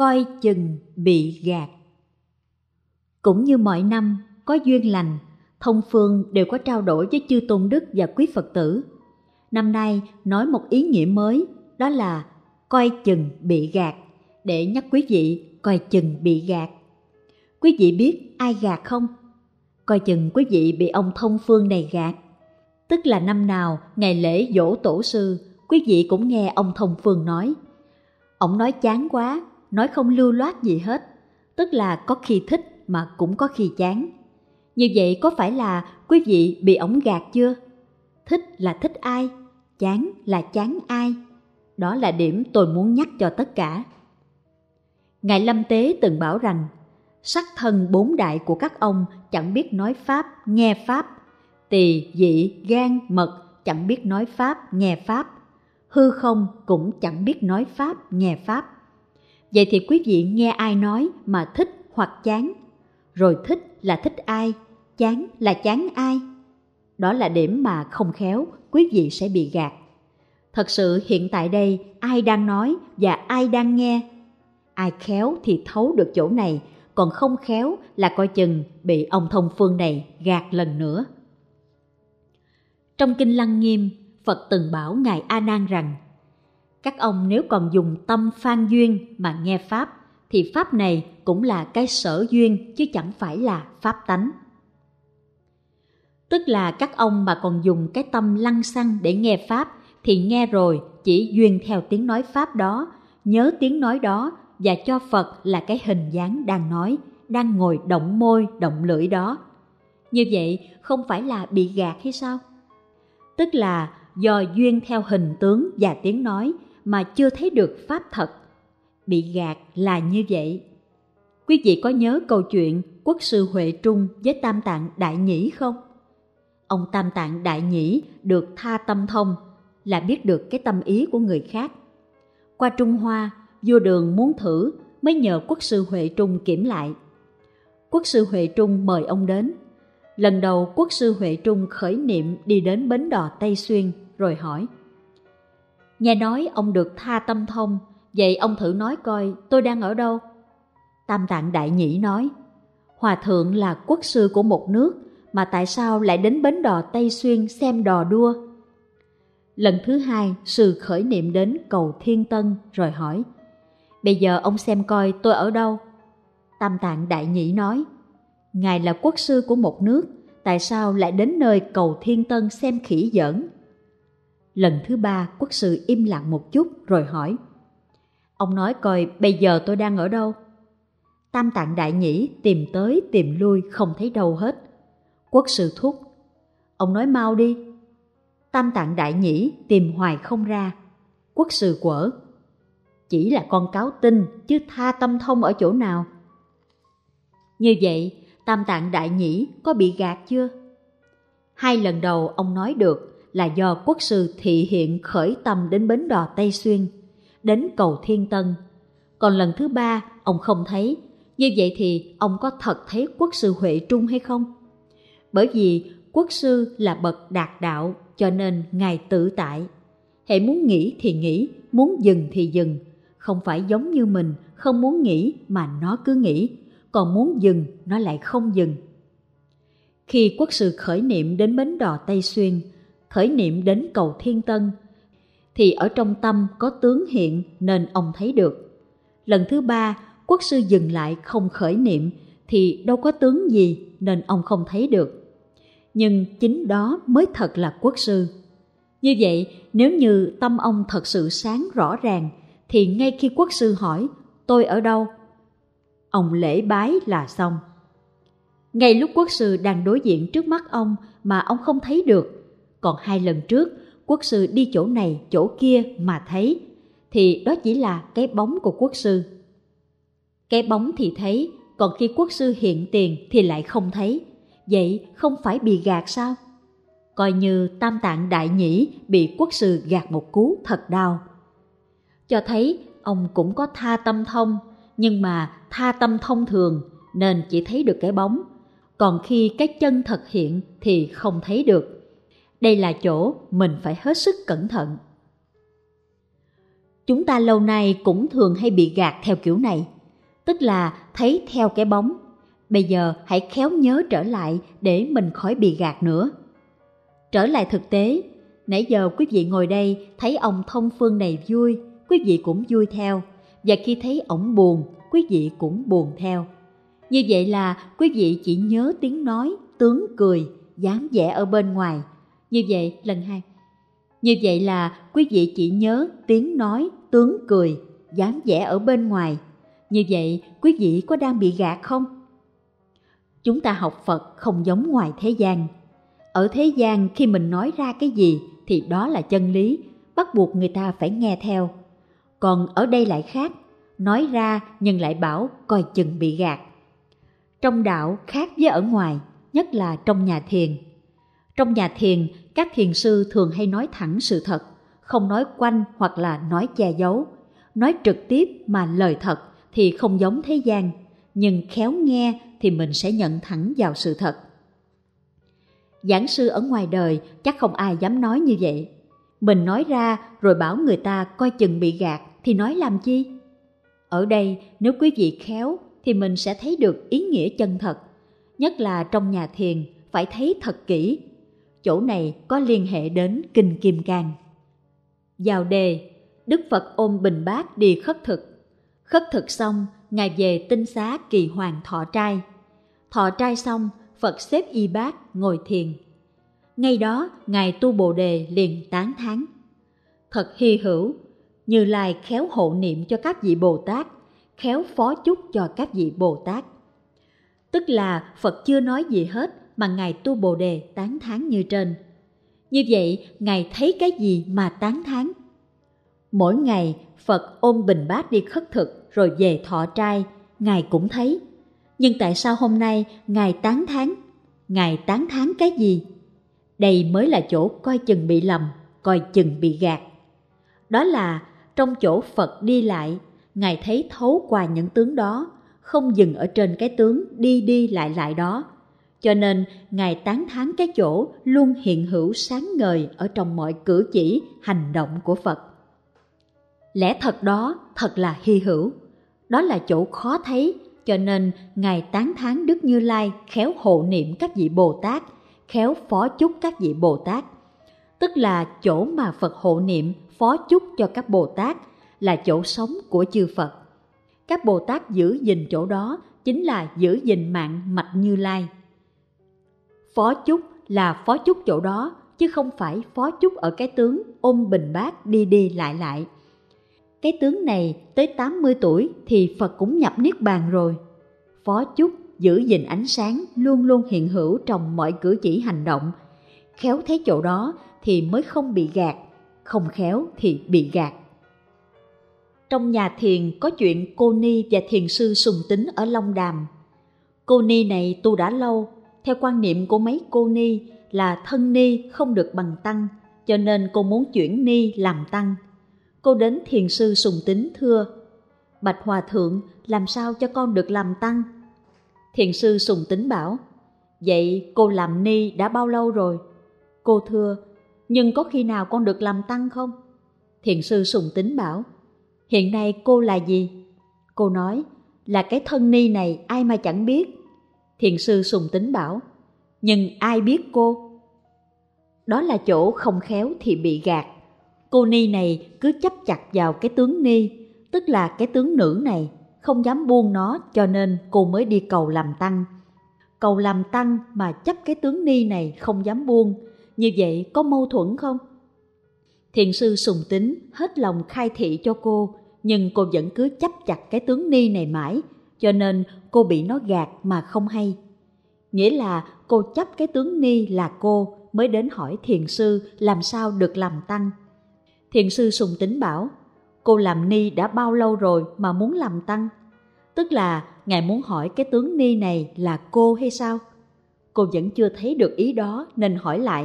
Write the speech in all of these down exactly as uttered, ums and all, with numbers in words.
coi chừng bị gạt. Cũng như mọi năm, có duyên lành, Thông Phương đều có trao đổi với chư tôn đức và quý Phật tử. Năm nay nói một ý nghĩa mới, đó là coi chừng bị gạt, để nhắc quý vị coi chừng bị gạt. Quý vị biết ai gạt không? Coi chừng quý vị bị ông Thông Phương này gạt. Tức là năm nào ngày lễ giỗ tổ sư, quý vị cũng nghe ông Thông Phương nói. Ông nói chán quá, nói không lưu loát gì hết, tức là có khi thích mà cũng có khi chán. Như vậy có phải là quý vị bị ổng gạt chưa? Thích là thích ai? Chán là chán ai? Đó là điểm tôi muốn nhắc cho tất cả. Ngài Lâm Tế từng bảo rằng, sắc thân bốn đại của các ông chẳng biết nói Pháp, nghe Pháp, tỳ, dị, gan, mật chẳng biết nói Pháp, nghe Pháp, hư không cũng chẳng biết nói Pháp, nghe Pháp. Vậy thì quý vị nghe ai nói mà thích hoặc chán? Rồi thích là thích ai? Chán là chán ai? Đó là điểm mà không khéo quý vị sẽ bị gạt. Thật sự hiện tại đây ai đang nói và ai đang nghe? Ai khéo thì thấu được chỗ này, còn không khéo là coi chừng bị ông Thông Phương này gạt lần nữa. Trong Kinh Lăng Nghiêm, Phật từng bảo Ngài A Nan rằng, các ông nếu còn dùng tâm phan duyên mà nghe Pháp, thì Pháp này cũng là cái sở duyên chứ chẳng phải là Pháp tánh. Tức là các ông mà còn dùng cái tâm lăng xăng để nghe Pháp, thì nghe rồi chỉ duyên theo tiếng nói Pháp đó, nhớ tiếng nói đó và cho Phật là cái hình dáng đang nói, đang ngồi động môi, động lưỡi đó. Như vậy không phải là bị gạt hay sao? Tức là do duyên theo hình tướng và tiếng nói mà chưa thấy được Pháp thật. Bị gạt là như vậy. Quý vị có nhớ câu chuyện Quốc sư Huệ Trung với Tam Tạng Đại Nhĩ không? Ông Tam Tạng Đại Nhĩ được tha tâm thông, là biết được cái tâm ý của người khác. Qua Trung Hoa, vua Đường muốn thử mới nhờ Quốc sư Huệ Trung kiểm lại. Quốc sư Huệ Trung mời ông đến. Lần đầu Quốc sư Huệ Trung khởi niệm đi đến bến đò Tây Xuyên rồi hỏi: nghe nói ông được tha tâm thông, vậy ông thử nói coi tôi đang ở đâu? Tam Tạng Đại Nhĩ nói: Hòa thượng là quốc sư của một nước, mà tại sao lại đến bến đò Tây Xuyên xem đò đua? Lần thứ hai, sư khởi niệm đến cầu Thiên Tân rồi hỏi: bây giờ ông xem coi tôi ở đâu? Tam Tạng Đại Nhĩ nói: Ngài là quốc sư của một nước, tại sao lại đến nơi cầu Thiên Tân xem khỉ giỡn? Lần thứ ba, quốc sư im lặng một chút rồi hỏi: ông nói coi bây giờ tôi đang ở đâu? Tam Tạng Đại Nhĩ tìm tới tìm lui không thấy đâu hết. Quốc sư thúc: ông nói mau đi. Tam Tạng Đại Nhĩ tìm hoài không ra. Quốc sư quở: chỉ là con cáo tinh chứ tha tâm thông ở chỗ nào? Như vậy Tam Tạng Đại Nhĩ có bị gạt chưa? Hai lần đầu ông nói được là do quốc sư thị hiện khởi tâm đến bến đò Tây Xuyên, đến cầu Thiên Tân. Còn lần thứ ba ông không thấy. Như vậy thì ông có thật thấy quốc sư Huệ Trung hay không? Bởi vì quốc sư là bậc đạt đạo, cho nên Ngài tự tại. Hễ muốn nghĩ thì nghĩ, muốn dừng thì dừng. Không phải giống như mình, không muốn nghĩ mà nó cứ nghĩ, còn muốn dừng nó lại không dừng. Khi quốc sư khởi niệm đến bến đò Tây Xuyên, khởi niệm đến cầu Thiên Tân, thì ở trong tâm có tướng hiện nên ông thấy được. Lần thứ ba, quốc sư dừng lại không khởi niệm thì đâu có tướng gì nên ông không thấy được. Nhưng chính đó mới thật là quốc sư. Như vậy, nếu như tâm ông thật sự sáng rõ ràng, thì ngay khi quốc sư hỏi tôi ở đâu, ông lễ bái là xong. Ngay lúc quốc sư đang đối diện trước mắt ông mà ông không thấy được, còn hai lần trước quốc sư đi chỗ này chỗ kia mà thấy, thì đó chỉ là cái bóng của quốc sư. Cái bóng thì thấy, còn khi quốc sư hiện tiền thì lại không thấy. Vậy không phải bị gạt sao? Coi như Tam Tạng Đại Nhĩ bị quốc sư gạt một cú thật đau. Cho thấy ông cũng có tha tâm thông, nhưng mà tha tâm thông thường nên chỉ thấy được cái bóng, còn khi cái chân thật hiện thì không thấy được. Đây là chỗ mình phải hết sức cẩn thận. Chúng ta lâu nay cũng thường hay bị gạt theo kiểu này, tức là thấy theo cái bóng. Bây giờ hãy khéo nhớ trở lại để mình khỏi bị gạt nữa. Trở lại thực tế, nãy giờ quý vị ngồi đây thấy ông thông phương này vui, quý vị cũng vui theo. Và khi thấy ổng buồn, quý vị cũng buồn theo. Như vậy là quý vị chỉ nhớ tiếng nói, tướng cười, dáng vẻ ở bên ngoài. Như vậy, lần hai. Như vậy là quý vị chỉ nhớ tiếng nói, tướng cười, dáng vẻ ở bên ngoài. Như vậy, quý vị có đang bị gạt không? Chúng ta học Phật không giống ngoài thế gian. Ở thế gian khi mình nói ra cái gì thì đó là chân lý, bắt buộc người ta phải nghe theo. Còn ở đây lại khác, nói ra nhưng lại bảo coi chừng bị gạt. Trong đạo khác với ở ngoài, nhất là trong nhà thiền. Trong nhà thiền, các thiền sư thường hay nói thẳng sự thật, không nói quanh hoặc là nói che giấu. Nói trực tiếp mà lời thật thì không giống thế gian, nhưng khéo nghe thì mình sẽ nhận thẳng vào sự thật. Giảng sư ở ngoài đời chắc không ai dám nói như vậy. Mình nói ra rồi bảo người ta coi chừng bị gạt thì nói làm chi? Ở đây nếu quý vị khéo thì mình sẽ thấy được ý nghĩa chân thật. Nhất là trong nhà thiền phải thấy thật kỹ. Chỗ này có liên hệ đến Kinh Kim Cang. Vào đề, Đức Phật ôm bình bát đi khất thực. Khất thực xong, Ngài về tinh xá Kỳ Hoàng thọ trai. Thọ trai xong, Phật xếp y bát ngồi thiền. Ngay đó, Ngài Tu Bồ Đề liền tán thán: thật hy hữu, Như Lai khéo hộ niệm cho các vị Bồ Tát, khéo phó chúc cho các vị Bồ Tát. Tức là Phật chưa nói gì hết mà Ngài Tu Bồ Đề tán thán như trên. Như vậy, Ngài thấy cái gì mà tán thán? Mỗi ngày, Phật ôm bình bát đi khất thực rồi về thọ trai, Ngài cũng thấy. Nhưng tại sao hôm nay Ngài tán thán? Ngài tán thán cái gì? Đây mới là chỗ coi chừng bị lầm, coi chừng bị gạt. Đó là trong chỗ Phật đi lại, Ngài thấy thấu qua những tướng đó, không dừng ở trên cái tướng đi đi lại lại đó. Cho nên Ngài tán thán cái chỗ luôn hiện hữu sáng ngời ở trong mọi cử chỉ, hành động của Phật. Lẽ thật đó thật là hy hữu. Đó là chỗ khó thấy, cho nên Ngài tán thán Đức Như Lai khéo hộ niệm các vị Bồ Tát, khéo phó chúc các vị Bồ Tát. Tức là chỗ mà Phật hộ niệm, phó chúc cho các Bồ Tát là chỗ sống của chư Phật. Các Bồ Tát giữ gìn chỗ đó chính là giữ gìn mạng mạch Như Lai. Phó chúc là phó chúc chỗ đó, chứ không phải phó chúc ở cái tướng ôm bình bát đi đi lại lại. Cái tướng này tới tám mươi tuổi thì Phật cũng nhập Niết Bàn rồi. Phó chúc giữ gìn ánh sáng luôn luôn hiện hữu trong mọi cử chỉ hành động. Khéo thấy chỗ đó thì mới không bị gạt, không khéo thì bị gạt. Trong nhà thiền có chuyện cô ni và thiền sư Sùng Tính ở Long Đàm. Cô ni này tu đã lâu, theo quan niệm của mấy cô ni là thân ni không được bằng tăng, cho nên cô muốn chuyển ni làm tăng. Cô đến thiền sư Sùng Tính thưa: Bạch Hòa Thượng, làm sao cho con được làm tăng? Thiền sư Sùng Tính bảo: Vậy cô làm ni đã bao lâu rồi? Cô thưa: Nhưng có khi nào con được làm tăng không? Thiền sư Sùng Tính bảo: Hiện nay cô là gì? Cô nói: Là cái thân ni này ai mà chẳng biết. Thiền sư Sùng Tính bảo: Nhưng ai biết cô? Đó là chỗ không khéo thì bị gạt. Cô ni này cứ chấp chặt vào cái tướng ni, tức là cái tướng nữ này, không dám buông nó, cho nên cô mới đi cầu làm tăng. Cầu làm tăng mà chấp cái tướng ni này không dám buông, như vậy có mâu thuẫn không? Thiền sư Sùng Tính hết lòng khai thị cho cô, nhưng cô vẫn cứ chấp chặt cái tướng ni này mãi, cho nên cô bị nó gạt mà không hay. Nghĩa là cô chấp cái tướng ni là cô mới đến hỏi thiền sư làm sao được làm tăng. Thiền sư Sùng Tính bảo: Cô làm ni đã bao lâu rồi mà muốn làm tăng? Tức là Ngài muốn hỏi cái tướng ni này là cô hay sao? Cô vẫn chưa thấy được ý đó nên hỏi lại: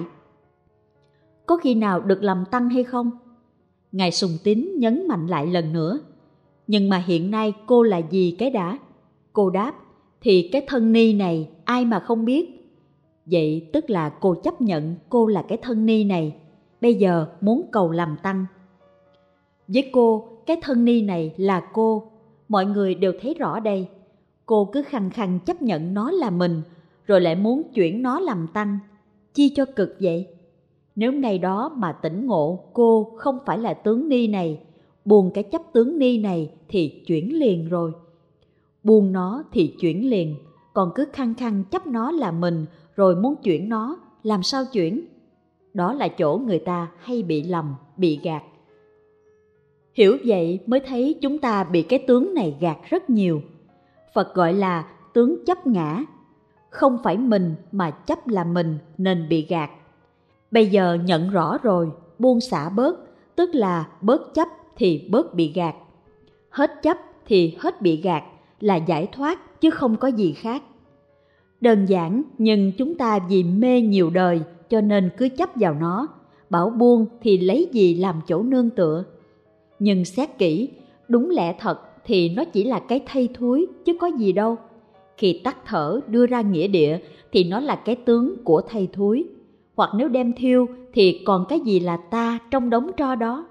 Có khi nào được làm tăng hay không? Ngài Sùng Tính nhấn mạnh lại lần nữa: Nhưng mà hiện nay cô là gì cái đã? Cô đáp: Thì cái thân ni này ai mà không biết. Vậy tức là cô chấp nhận cô là cái thân ni này, bây giờ muốn cầu làm tăng. Với cô, cái thân ni này là cô, mọi người đều thấy rõ đây. Cô cứ khăng khăng chấp nhận nó là mình, rồi lại muốn chuyển nó làm tăng. Chi cho cực vậy? Nếu ngày đó mà tỉnh ngộ cô không phải là tướng ni này, buông cái chấp tướng ni này thì chuyển liền rồi. Buông nó thì chuyển liền, còn cứ khăng khăng chấp nó là mình rồi muốn chuyển nó, làm sao chuyển? Đó là chỗ người ta hay bị lầm, bị gạt. Hiểu vậy mới thấy chúng ta bị cái tướng này gạt rất nhiều. Phật gọi là tướng chấp ngã. Không phải mình mà chấp là mình nên bị gạt. Bây giờ nhận rõ rồi, buông xả bớt, tức là bớt chấp thì bớt bị gạt. Hết chấp thì hết bị gạt, là giải thoát chứ không có gì khác. Đơn giản, nhưng chúng ta vì mê nhiều đời cho nên cứ chấp vào nó, bảo buông thì lấy gì làm chỗ nương tựa. Nhưng xét kỹ, đúng lẽ thật thì nó chỉ là cái thây thúi chứ có gì đâu. Khi tắt thở đưa ra nghĩa địa thì nó là cái tướng của thây thúi. Hoặc nếu đem thiêu thì còn cái gì là ta trong đống tro đó.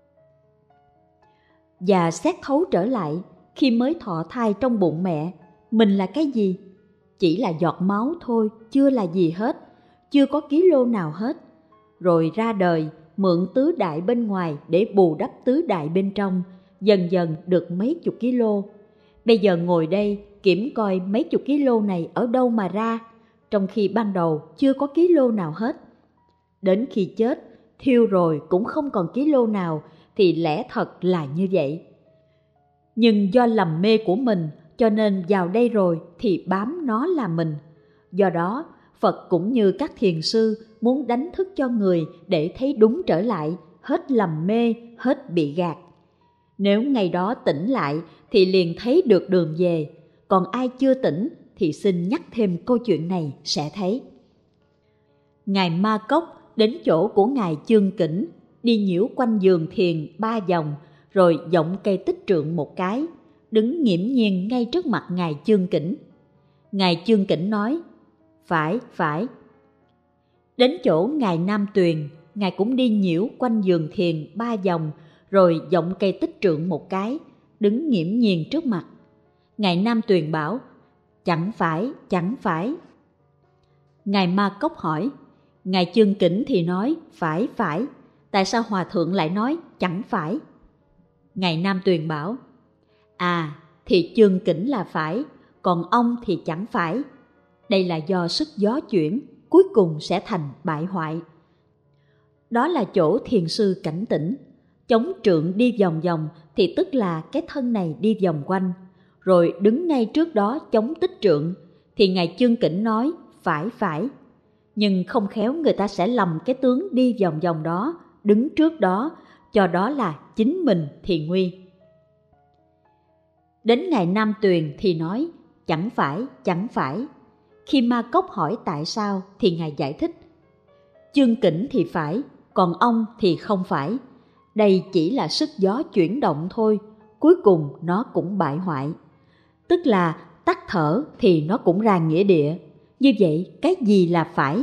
Và xét thấu trở lại, khi mới thọ thai trong bụng mẹ, mình là cái gì? Chỉ là giọt máu thôi, chưa là gì hết, chưa có ký lô nào hết. Rồi ra đời, mượn tứ đại bên ngoài để bù đắp tứ đại bên trong, dần dần được mấy chục ký lô. Bây giờ ngồi đây kiểm coi mấy chục ký lô này ở đâu mà ra, trong khi ban đầu chưa có ký lô nào hết. Đến khi chết, thiêu rồi cũng không còn ký lô nào, thì lẽ thật là như vậy. Nhưng do lầm mê của mình, cho nên vào đây rồi thì bám nó là mình. Do đó, Phật cũng như các thiền sư muốn đánh thức cho người để thấy đúng trở lại, hết lầm mê, hết bị gạt. Nếu ngày đó tỉnh lại thì liền thấy được đường về, còn ai chưa tỉnh thì xin nhắc thêm câu chuyện này sẽ thấy. Ngài Ma Cốc đến chỗ của Ngài Chương Kỉnh, đi nhiễu quanh giường thiền ba vòng, rồi giọng cây tích trượng một cái, đứng nghiễm nhiên ngay trước mặt Ngài Chương Kỉnh. Ngài Chương Kỉnh nói, phải, phải. Đến chỗ Ngài Nam Tuyền, Ngài cũng đi nhiễu quanh giường thiền ba vòng, rồi giọng cây tích trượng một cái, đứng nghiễm nhiên trước mặt. Ngài Nam Tuyền bảo, chẳng phải, chẳng phải. Ngài Ma Cốc hỏi, Ngài Chương Kỉnh thì nói, phải, phải. Tại sao Hòa Thượng lại nói, chẳng phải? Ngài Nam Tuyền bảo, à, thì Chương Kỉnh là phải, còn ông thì chẳng phải. Đây là do sức gió chuyển, cuối cùng sẽ thành bại hoại. Đó là chỗ thiền sư cảnh tỉnh. Chống trượng đi vòng vòng thì tức là cái thân này đi vòng quanh, rồi đứng ngay trước đó chống tích trượng thì Ngài Chương Kỉnh nói phải phải. Nhưng không khéo người ta sẽ lầm cái tướng đi vòng vòng đó, đứng trước đó, cho đó là chính mình thì nguy. Đến Ngài Nam Tuyền thì nói chẳng phải, chẳng phải. Khi Ma Cốc hỏi tại sao thì Ngài giải thích, Chương Kỉnh thì phải, còn ông thì không phải. Đây chỉ là sức gió chuyển động thôi, cuối cùng nó cũng bại hoại. Tức là tắt thở thì nó cũng ra nghĩa địa. Như vậy cái gì là phải?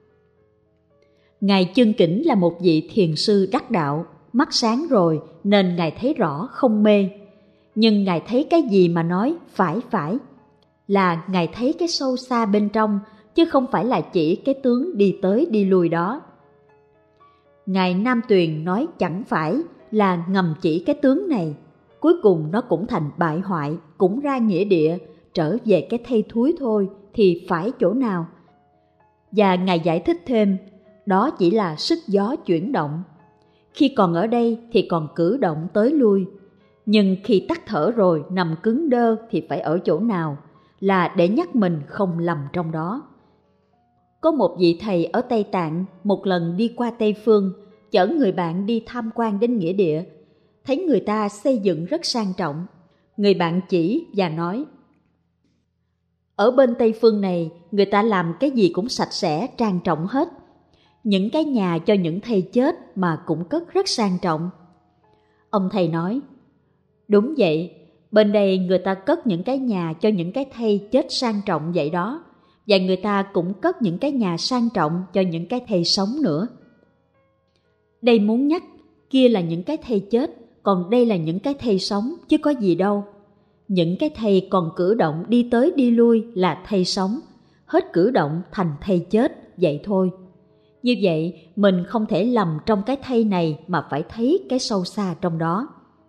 Ngài Chương Kỉnh là một vị thiền sư đắc đạo, mắt sáng rồi nên Ngài thấy rõ không mê. Nhưng Ngài thấy cái gì mà nói phải phải? Là Ngài thấy cái sâu xa bên trong, chứ không phải là chỉ cái tướng đi tới đi lui đó. Ngài Nam Tuyền nói chẳng phải là ngầm chỉ cái tướng này, cuối cùng nó cũng thành bại hoại, cũng ra nghĩa địa, trở về cái thây thúi thôi, thì phải chỗ nào? Và Ngài giải thích thêm, đó chỉ là sức gió chuyển động. Khi còn ở đây thì còn cử động tới lui, nhưng khi tắt thở rồi nằm cứng đơ thì phải ở chỗ nào? Là để nhắc mình không lầm trong đó. Có một vị thầy ở Tây Tạng một lần đi qua Tây Phương, chở người bạn đi tham quan đến nghĩa địa, thấy người ta xây dựng rất sang trọng. Người bạn chỉ và nói, ở bên Tây Phương này, người ta làm cái gì cũng sạch sẽ, trang trọng hết. Những cái nhà cho những thây chết mà cũng cất rất sang trọng. Ông thầy nói, đúng vậy, bên đây người ta cất những cái nhà cho những cái thây chết sang trọng vậy đó, và người ta cũng cất những cái nhà sang trọng cho những cái thây sống nữa. Đây muốn nhắc, kia là những cái thây chết, còn đây là những cái thây sống chứ có gì đâu. Những cái thây còn cử động đi tới đi lui là thây sống, hết cử động thành thây chết, vậy thôi. Như vậy, mình không thể lầm trong cái thây này mà phải thấy cái sâu xa trong đó.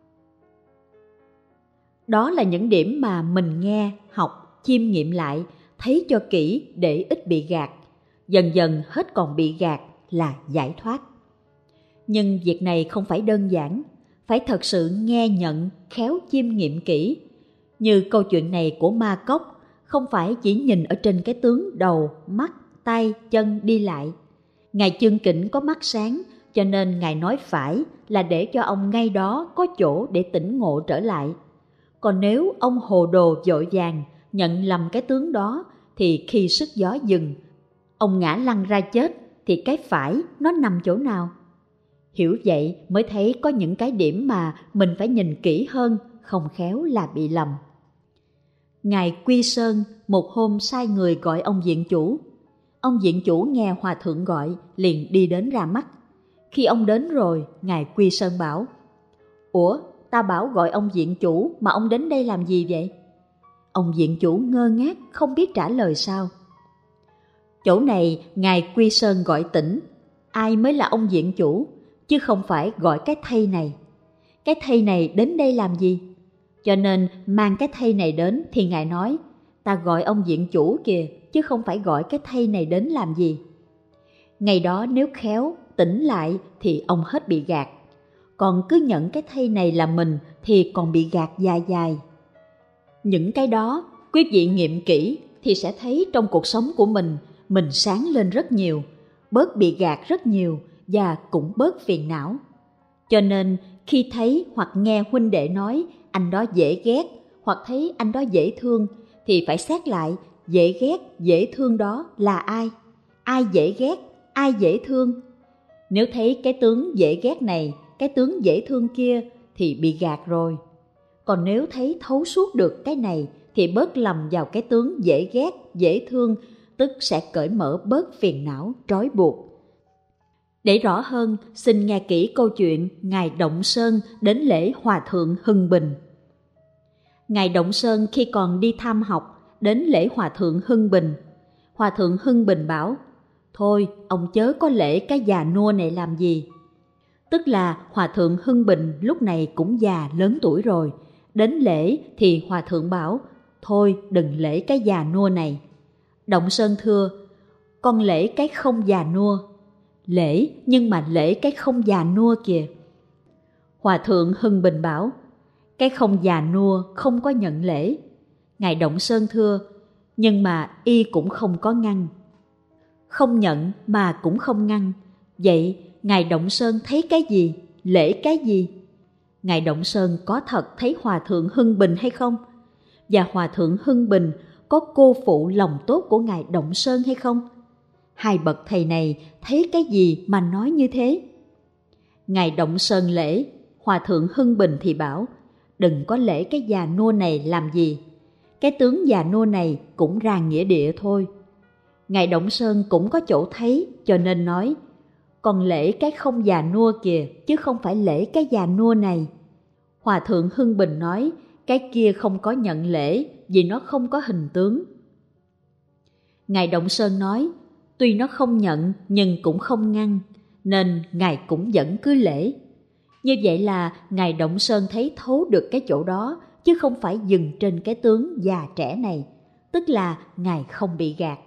Đó là những điểm mà mình nghe, học, chiêm nghiệm lại, thấy cho kỹ để ít bị gạt. Dần dần hết còn bị gạt là giải thoát. Nhưng việc này không phải đơn giản, phải thật sự nghe nhận, khéo chiêm nghiệm kỹ. Như câu chuyện này của Ma Cốc, không phải chỉ nhìn ở trên cái tướng đầu, mắt, tay, chân đi lại. Ngài Chương Kỉnh có mắt sáng, cho nên Ngài nói phải là để cho ông ngay đó có chỗ để tỉnh ngộ trở lại. Còn nếu ông hồ đồ vội vàng, nhận lầm cái tướng đó, thì khi sức gió dừng, ông ngã lăn ra chết, thì cái phải nó nằm chỗ nào? Hiểu vậy mới thấy có những cái điểm mà mình phải nhìn kỹ hơn, không khéo là bị lầm. Ngài Quy Sơn một hôm sai người gọi ông viện chủ. Ông viện chủ nghe hòa thượng gọi, liền đi đến ra mắt. Khi ông đến rồi, Ngài Quy Sơn bảo: Ủa, ta bảo gọi ông viện chủ mà ông đến đây làm gì vậy? Ông viện chủ ngơ ngác không biết trả lời sao. Chỗ này Ngài Quy Sơn gọi tỉnh, ai mới là ông viện chủ, chứ không phải gọi cái thây này. Cái thây này đến đây làm gì? Cho nên mang cái thây này đến thì Ngài nói, ta gọi ông viện chủ kìa, chứ không phải gọi cái thây này đến làm gì. Ngày đó nếu khéo, tỉnh lại thì ông hết bị gạt. Còn cứ nhận cái thây này là mình thì còn bị gạt dài dài. Những cái đó, quý vị nghiệm kỹ thì sẽ thấy trong cuộc sống của mình, mình sáng lên rất nhiều, bớt bị gạt rất nhiều và cũng bớt phiền não. Cho nên khi thấy hoặc nghe huynh đệ nói anh đó dễ ghét hoặc thấy anh đó dễ thương thì phải xét lại dễ ghét, dễ thương đó là ai? Ai dễ ghét, ai dễ thương? Nếu thấy cái tướng dễ ghét này, cái tướng dễ thương kia thì bị gạt rồi. Còn nếu thấy thấu suốt được cái này thì bớt lầm vào cái tướng dễ ghét, dễ thương, tức sẽ cởi mở bớt phiền não, trói buộc. Để rõ hơn, xin nghe kỹ câu chuyện Ngài Động Sơn đến lễ Hòa Thượng Hưng Bình. Ngài Động Sơn khi còn đi tham học, đến lễ Hòa Thượng Hưng Bình. Hòa Thượng Hưng Bình bảo, thôi ông chớ có lễ cái già nua này làm gì. Tức là Hòa Thượng Hưng Bình lúc này cũng già lớn tuổi rồi. Đến lễ thì Hòa Thượng bảo, thôi đừng lễ cái già nua này. Động Sơn thưa, con lễ cái không già nua. Lễ nhưng mà lễ cái không già nua kìa. Hòa Thượng Hưng Bình bảo, cái không già nua không có nhận lễ. Ngài Động Sơn thưa, nhưng mà y cũng không có ngăn. Không nhận mà cũng không ngăn. Vậy Ngài Động Sơn thấy cái gì? Lễ cái gì? Ngài Động Sơn có thật thấy Hòa Thượng Hưng Bình hay không? Và Hòa Thượng Hưng Bình có cô phụ lòng tốt của Ngài Động Sơn hay không? Hai bậc thầy này thấy cái gì mà nói như thế? Ngài Động Sơn lễ, Hòa Thượng Hưng Bình thì bảo, đừng có lễ cái già nua này làm gì. Cái tướng già nua này cũng ra nghĩa địa thôi. Ngài Động Sơn cũng có chỗ thấy, cho nên nói, còn lễ cái không già nua kìa, chứ không phải lễ cái già nua này. Hòa Thượng Hưng Bình nói, cái kia không có nhận lễ, vì nó không có hình tướng. Ngài Động Sơn nói, tuy nó không nhận nhưng cũng không ngăn, nên Ngài cũng vẫn cứ lễ. Như vậy là Ngài Động Sơn thấy thấu được cái chỗ đó, chứ không phải dừng trên cái tướng già trẻ này, tức là Ngài không bị gạt.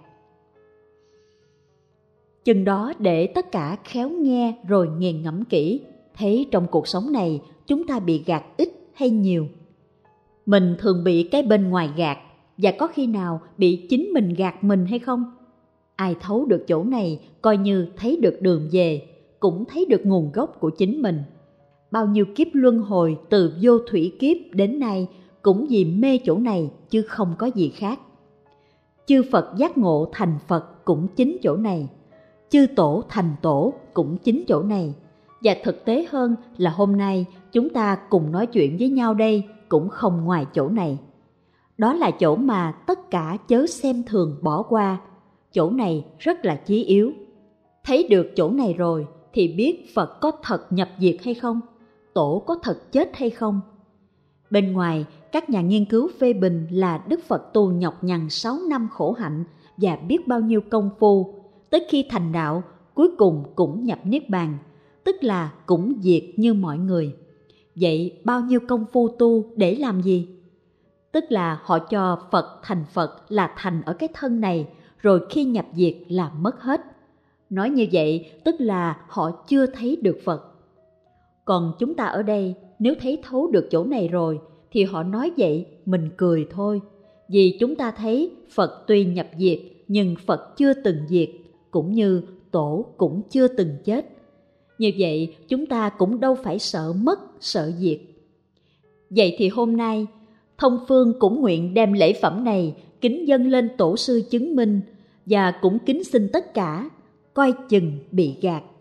Chừng đó để tất cả khéo nghe rồi nghiền ngẫm kỹ, thấy trong cuộc sống này chúng ta bị gạt ít hay nhiều. Mình thường bị cái bên ngoài gạt, và có khi nào bị chính mình gạt mình hay không? Ai thấu được chỗ này coi như thấy được đường về, cũng thấy được nguồn gốc của chính mình. Bao nhiêu kiếp luân hồi từ vô thủy kiếp đến nay cũng vì mê chỗ này chứ không có gì khác. Chư Phật giác ngộ thành Phật cũng chính chỗ này. Chư Tổ thành Tổ cũng chính chỗ này. Và thực tế hơn là hôm nay chúng ta cùng nói chuyện với nhau đây cũng không ngoài chỗ này. Đó là chỗ mà tất cả chớ xem thường bỏ qua. Chỗ này rất là chí yếu. Thấy được chỗ này rồi thì biết Phật có thật nhập diệt hay không? Tổ có thật chết hay không? Bên ngoài, các nhà nghiên cứu phê bình là Đức Phật tu nhọc nhằn sáu năm khổ hạnh và biết bao nhiêu công phu, tới khi thành đạo, cuối cùng cũng nhập Niết Bàn, tức là cũng diệt như mọi người. Vậy bao nhiêu công phu tu để làm gì? Tức là họ cho Phật thành Phật là thành ở cái thân này, rồi khi nhập diệt là mất hết. Nói như vậy tức là họ chưa thấy được Phật. Còn chúng ta ở đây, nếu thấy thấu được chỗ này rồi, thì họ nói vậy mình cười thôi. Vì chúng ta thấy Phật tuy nhập diệt, nhưng Phật chưa từng diệt, cũng như Tổ cũng chưa từng chết. Như vậy chúng ta cũng đâu phải sợ mất, sợ diệt. Vậy thì hôm nay, Thông Phương cũng nguyện đem lễ phẩm này kính dâng lên Tổ sư chứng minh, và cũng kính xin tất cả coi chừng bị gạt.